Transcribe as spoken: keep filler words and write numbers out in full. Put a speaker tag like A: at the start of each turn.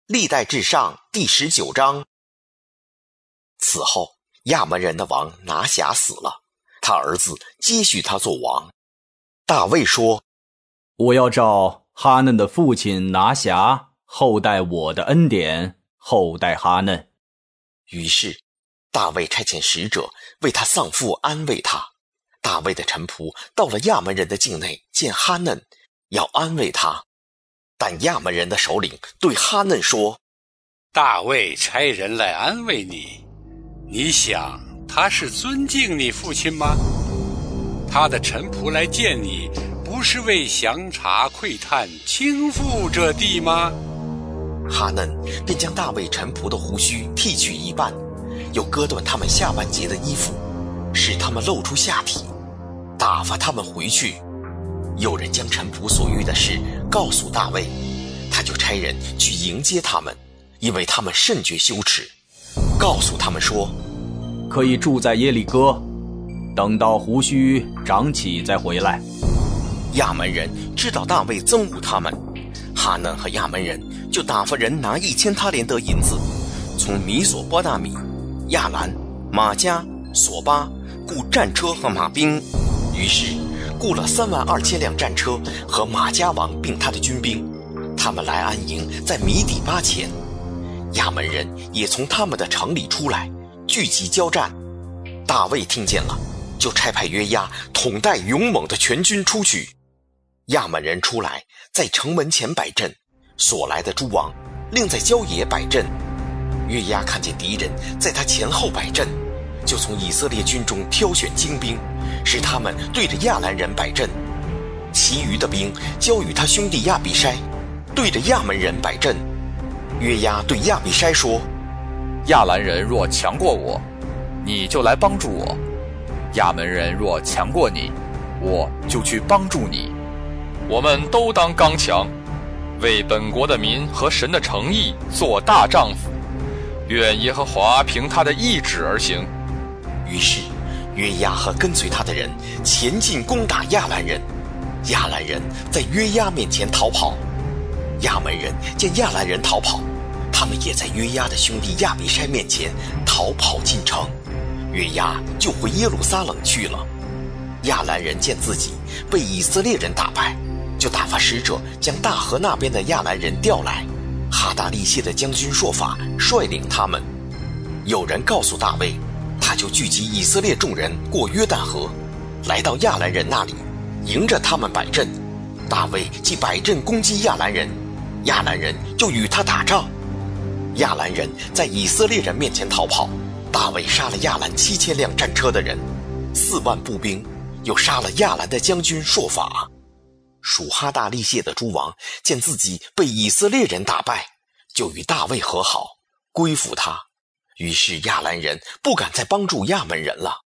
A: 历代志上第十九章。此后，亚门人的王拿辖死了，他儿子接续他做王。大卫说：
B: 我要照哈嫩的父亲拿辖厚待我的恩典，厚待哈嫩。
A: 于是大卫差遣使者为他丧父安慰他。大卫的臣仆到了亚门人的境内，见哈嫩，要安慰他。但亚门人的首领对哈嫩说：
C: 大卫差人来安慰你，你想他是尊敬你父亲吗？他的臣仆来见你，不是为详查窥探倾覆这地吗？
A: 哈嫩便将大卫臣仆的胡须剃去一半，又割断他们下半截的衣服，使他们露出下体，打发他们回去。有人将臣仆所遇的事告诉大卫，他就差人去迎接他们，因为他们甚觉羞耻，告诉他们说：
B: 可以住在耶利哥，等到胡须长起再回来。
A: 亚门人知道大卫憎恶他们，哈嫩和亚门人就打发人拿一千他连得银子，从米索波大米、亚兰、马加、索巴雇战车和马兵，于是雇了三万二千辆战车和马加王并他的军兵，他们来安营在米底巴前。亚门人也从他们的城里出来，聚集交战。大卫听见了，就差派约押统带勇猛的全军出去。亚门人出来，在城门前摆阵，所来的诸王另在郊野摆阵。约押看见敌人在他前后摆阵，就从以色列军中挑选精兵，使他们对着亚兰人摆阵。其余的兵交与他兄弟亚比筛，对着亚门人摆阵。约押对亚比筛说：
D: 亚兰人若强过我，你就来帮助我；亚门人若强过你，我就去帮助你。我们都当刚强，为本国的民和神的诚意做大丈夫。愿耶和华凭他的意志而行。
A: 于是约押和跟随他的人前进攻打亚兰人，亚兰人在约押面前逃跑。亚门人见亚兰人逃跑，他们也在约押的兄弟亚比筛面前逃跑进城，约押就回耶路撒冷去了。亚兰人见自己被以色列人打败，就打发使者将大河那边的亚兰人调来。哈达利谢的将军朔法率领他们。有人告诉大卫，他就聚集以色列众人过约旦河，来到亚兰人那里，迎着他们摆阵。大卫即摆阵攻击亚兰人，亚兰人就与他打仗。亚兰人在以色列人面前逃跑，大卫杀了亚兰七千辆战车的人，四万步兵，又杀了亚兰的将军朔法。属哈大利谢的诸王见自己被以色列人打败，就与大卫和好，归附他。于是亚兰人不敢再帮助亚门人了。